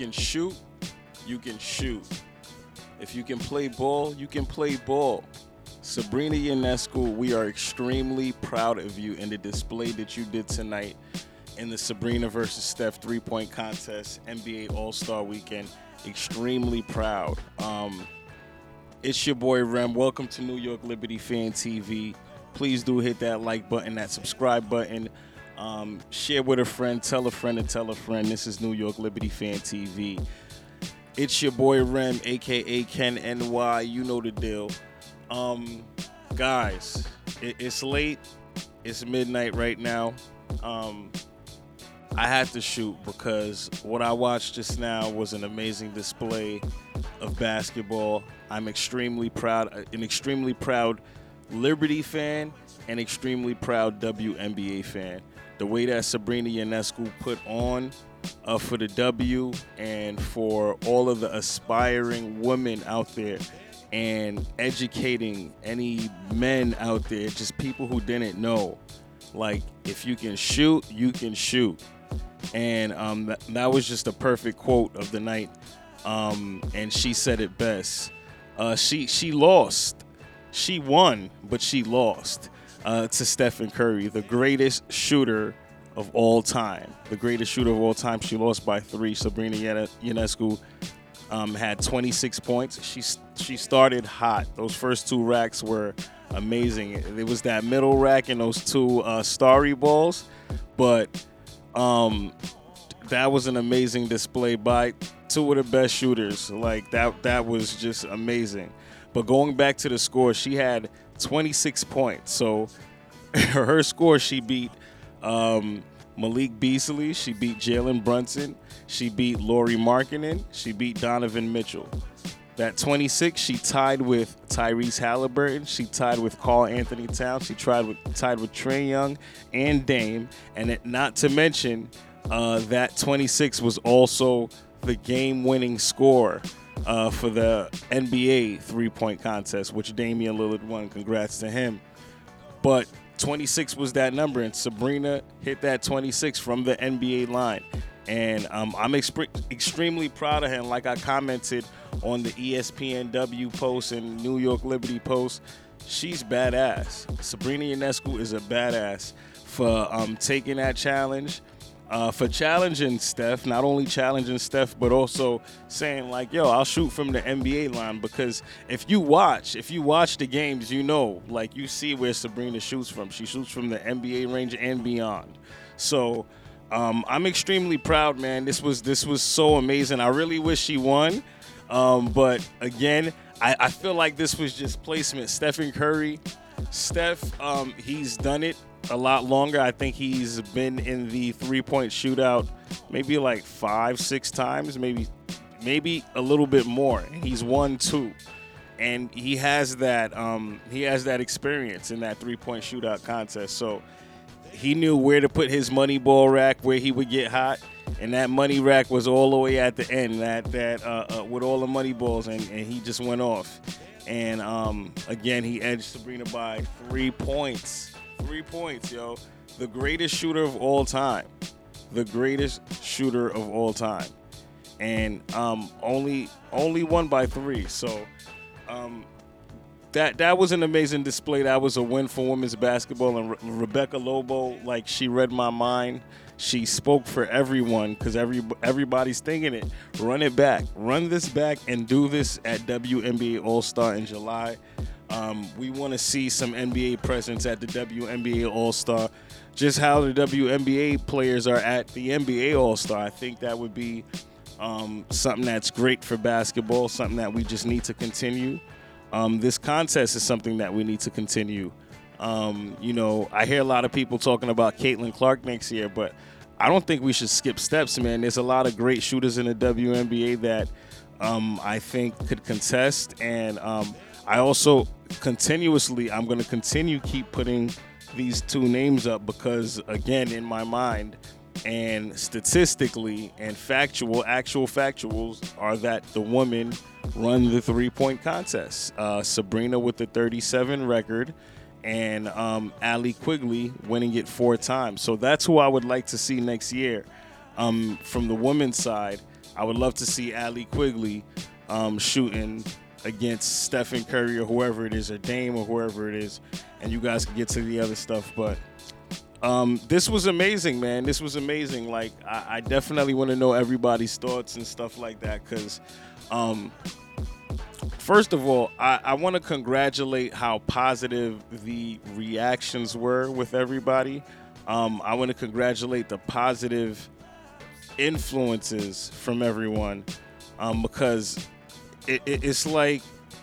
can shoot, you can shoot. If you can play ball, you can play ball. Sabrina Ionescu, we are extremely proud of you in the display that you did tonight in the Sabrina versus Steph three-point contest, NBA All-Star Weekend. Extremely proud. It's your boy Rem. Welcome to New York Liberty Fan TV. Please do hit that like button, that subscribe button. Share with a friend, tell a friend, and tell a friend. This is New York Liberty Fan TV. It's your boy Rem, aka Ken NY. You know the deal. Guys, it's late. It's midnight right now. I had to shoot because what I watched just now was an amazing display of basketball. I'm extremely proud, an extremely proud Liberty fan, and extremely proud WNBA fan. The way that Sabrina Ionescu put on for the W, and for all of the aspiring women out there, and educating any men out there, just people who didn't know. Like, if you can shoot, you can shoot. And that was just a perfect quote of the night. And she said it best. She lost. She won, but she lost to Stephen Curry, the greatest shooter of all time. The greatest shooter of all time. She lost by 3. Sabrina Ionescu had 26 points. She started hot. Those first 2 racks were amazing. It was that middle rack and those 2 starry balls. But that was an amazing display by 2 of the best shooters. Like, that was just amazing. But going back to the score, she had 26 points. So her score, she beat Malik Beasley. She beat Jalen Brunson. She beat Lauri Markkanen. She beat Donovan Mitchell. That 26, she tied with Tyrese Halliburton. She tied with Karl Anthony Towns. She tied with Trae Young and Dame. And not to mention, that 26 was also the game-winning score for the NBA three-point contest, which Damian Lillard won. Congrats to him. But 26 was that number, and Sabrina hit that 26 from the NBA line. And I'm extremely proud of her. And like I commented on the ESPNW post and New York Liberty post, she's badass. Sabrina Ionescu is a badass for taking that challenge, for challenging Steph, not only challenging Steph, but also saying, like, yo, I'll shoot from the NBA line. Because if you watch the games, you know, like, you see where Sabrina shoots from. She shoots from the NBA range and beyond. So I'm extremely proud, man. This was so amazing. I really wish she won. But again, I feel like this was just placement. Stephen Curry, he's done it a lot longer. I think he's been in the three-point shootout maybe like 5-6 times, maybe a little bit more. And he's won 2. And he has that experience in that three-point shootout contest. So he knew where to put his money ball rack, where he would get hot, and that money rack was all the way at the end, that with all the money balls, and he just went off. And again, he edged Sabrina by 3 points. 3 points, yo. The greatest shooter of all time. The greatest shooter of all time. And only won by 3. So that was an amazing display. That was a win for women's basketball. And Rebecca Lobo, like, she read my mind. She spoke for everyone, because everybody's thinking it. Run it back. Run this back and do this at WNBA All-Star in July. We want to see some NBA presence at the WNBA All-Star. Just how the WNBA players are at the NBA All-Star. I think that would be something that's great for basketball, something that we just need to continue. This contest is something that we need to continue. You know, I hear a lot of people talking about Caitlin Clark next year, but I don't think we should skip steps, man. There's a lot of great shooters in the WNBA that I think could contest. And I also I'm going to continue keep putting these 2 names up because, again, in my mind, and statistically and actual factuals are that the women run the three-point contest. Sabrina with the 37 record, and Allie Quigley winning it 4 times. So that's who I would like to see next year. From the women's side, I would love to see Allie Quigley shooting against Stephen Curry or whoever it is, or Dame or whoever it is, and you guys can get to the other stuff. But this was amazing, man. This was amazing. Like, I definitely want to know everybody's thoughts and stuff like that, because first of all, I want to congratulate how positive the reactions were with everybody. I want to congratulate the positive influences from everyone, because it's like,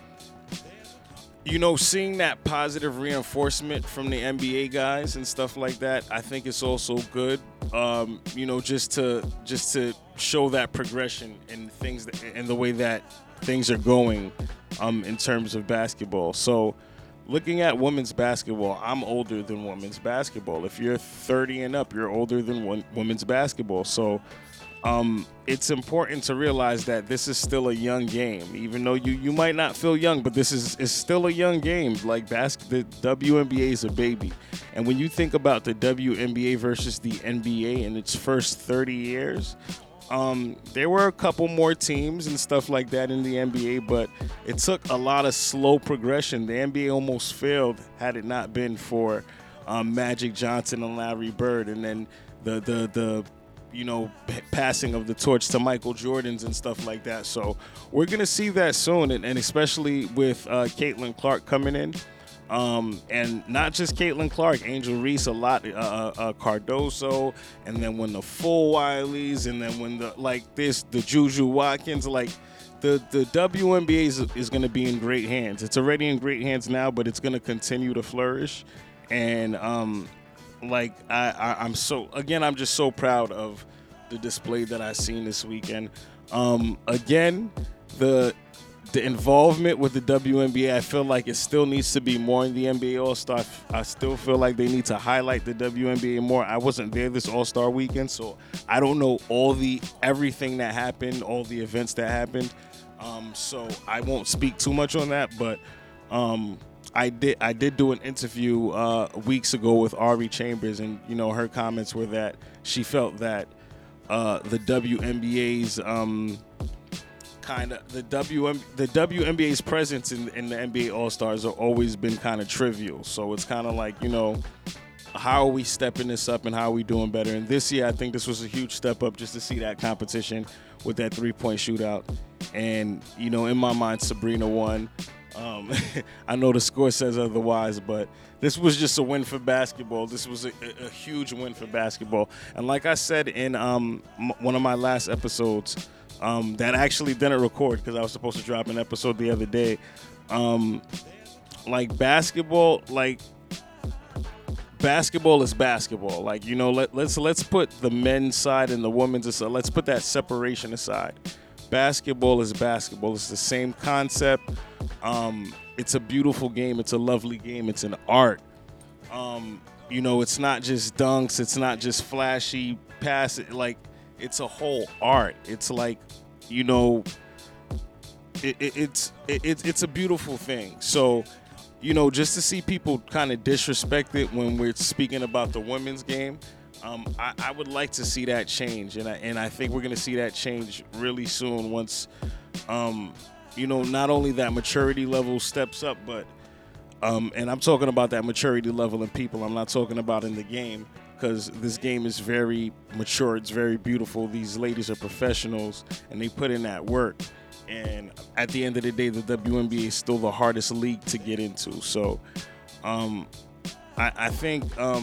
seeing that positive reinforcement from the NBA guys and stuff like that. I think it's also good, just to show that progression in things and the way that things are going, in terms of basketball. So, looking at women's basketball, I'm older than women's basketball. If you're 30 and up, you're older than women's basketball. So, it's important to realize that this is still a young game, even though you might not feel young, but this is still a young game. Like, the WNBA is a baby. And when you think about the WNBA versus the NBA in its first 30 years, there were a couple more teams and stuff like that in the NBA, but it took a lot of slow progression. The NBA almost failed had it not been for Magic Johnson and Larry Bird, and then the passing of the torch to Michael Jordans and stuff like that. So we're going to see that soon, and especially with Caitlin Clark coming in. And not just Caitlin Clark, Angel Reese, a lot, Cardoso, and then when the full Wileys, and then when the Juju Watkins, like the WNBA is going to be in great hands. It's already in great hands now, but it's going to continue to flourish. And I'm just so proud of the display that I've seen this weekend. Again, the involvement with the WNBA, I feel like it still needs to be more in the NBA All-Star. I still feel like they need to highlight the WNBA more. I wasn't there this All-Star weekend, so I don't know everything that happened, all the events that happened. So I won't speak too much on that, but I did do an interview weeks ago with Ari Chambers, and her comments were that she felt that the WNBA's the WNBA's presence in the NBA All-Stars have always been kind of trivial. So it's kind of like, how are we stepping this up and how are we doing better? And this year, I think this was a huge step up just to see that competition with that three-point shootout. And, in my mind, Sabrina won. I know the score says otherwise, but this was just a win for basketball. This was a huge win for basketball. And like I said in one of my last episodes, that I actually didn't record because I was supposed to drop an episode the other day. Basketball is basketball. Let's put the men's side and the women's aside. Let's put that separation aside. Basketball is basketball. It's the same concept. It's a beautiful game. It's a lovely game. It's an art. It's not just dunks. It's not just flashy passes. It's a whole art. It's it's a beautiful thing. So, just to see people kind of disrespect it when we're speaking about the women's game, I would like to see that change, and I think we're going to see that change really soon once, not only that maturity level steps up, but and I'm talking about that maturity level in people. I'm not talking about in the game, because this game is very mature. It's very beautiful. These ladies are professionals, and they put in that work. And at the end of the day, the WNBA is still the hardest league to get into. So I think,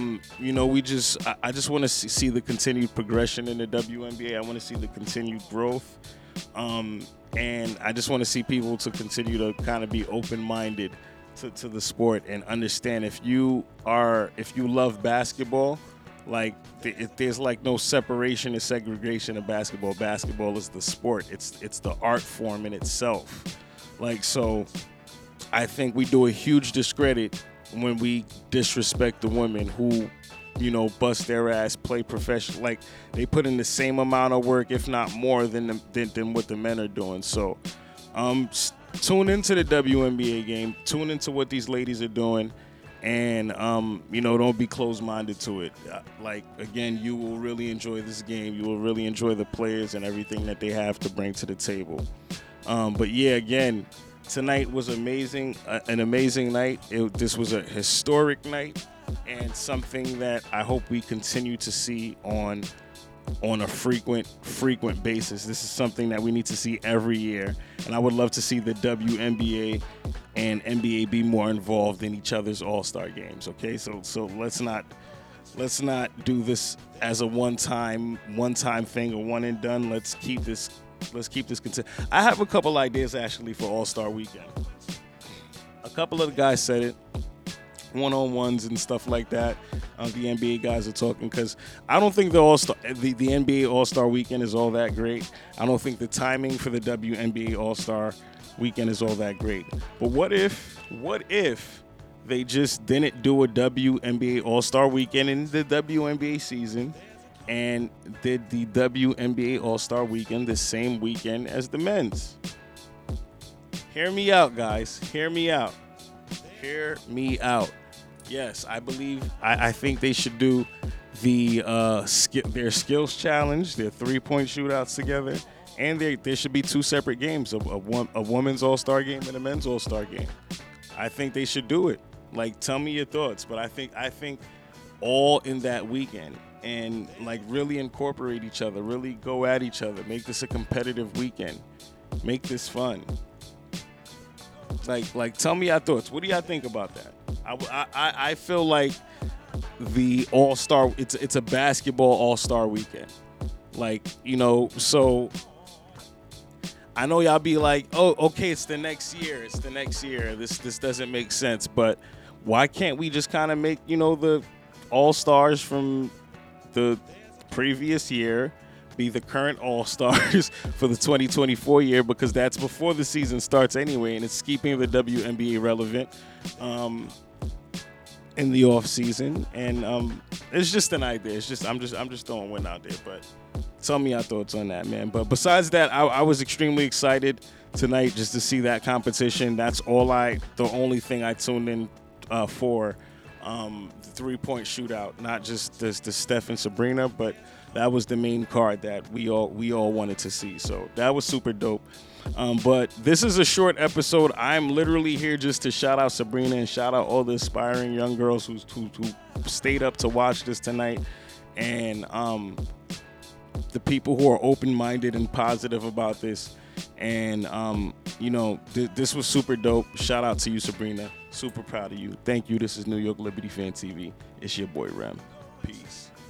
I just want to see the continued progression in the WNBA. I want to see the continued growth. And I just want to see people to continue to kind of be open-minded to the sport and understand if you love basketball, there's no separation or segregation of basketball. Basketball is the sport. It's the art form in itself. So I think we do a huge discredit when we disrespect the women who, bust their ass, play professional. They put in the same amount of work, if not more, than what the men are doing. So tune into the WNBA game. Tune into what these ladies are doing. And don't be closed-minded to it. Like, again, you will really enjoy this game. You will really enjoy the players and everything that they have to bring to the table. But yeah, again, tonight was amazing. An amazing night. This was a historic night, and something that I hope we continue to see on a frequent basis. This is something that we need to see every year, and I would love to see the WNBA and NBA be more involved in each other's All-Star games. Okay, so let's not do this as a one-time thing or one and done. Let's keep this I have a couple ideas actually for All-Star Weekend. A couple of the guys said it. One-on-ones and stuff like that. The NBA guys are talking, because I don't think the NBA All-Star Weekend is all that great. I don't think the timing for the WNBA All-Star Weekend is all that great. But what if they just didn't do a WNBA All-Star Weekend in the WNBA season and did the WNBA All-Star Weekend the same weekend as the men's? Hear me out, guys. Hear me out. Yes, I think they should do their skills challenge, their 3-point shootouts together, and there should be 2 separate games, a women's All-Star game and a men's All-Star game. I think they should do it. Like, tell me your thoughts, but I think all in that weekend, and like really incorporate each other, really go at each other, make this a competitive weekend, make this fun. Like, tell me your thoughts. What do y'all think about that? I feel like the All-Star, it's a basketball All-Star weekend. Like, so I know y'all be like, oh, okay, it's the next year. This doesn't make sense. But why can't we just kind of make, the All-Stars from the previous year be the current All-Stars for the 2024 year, because that's before the season starts anyway, and it's keeping the WNBA relevant in the off season. And it's just an idea. I'm just throwing one out there, but tell me your thoughts on that, man. But besides that, I was extremely excited tonight just to see that competition. That's the only thing I tuned in for, the 3-point shootout, not just the Steph and Sabrina, but that was the main card that we all wanted to see. So that was super dope. But this is a short episode. I'm literally here just to shout out Sabrina and shout out all the aspiring young girls who stayed up to watch this tonight, and the people who are open-minded and positive about this. And this was super dope. Shout out to you, Sabrina. Super proud of you. Thank you. This is New York Liberty Fan TV. It's your boy Rem. Peace.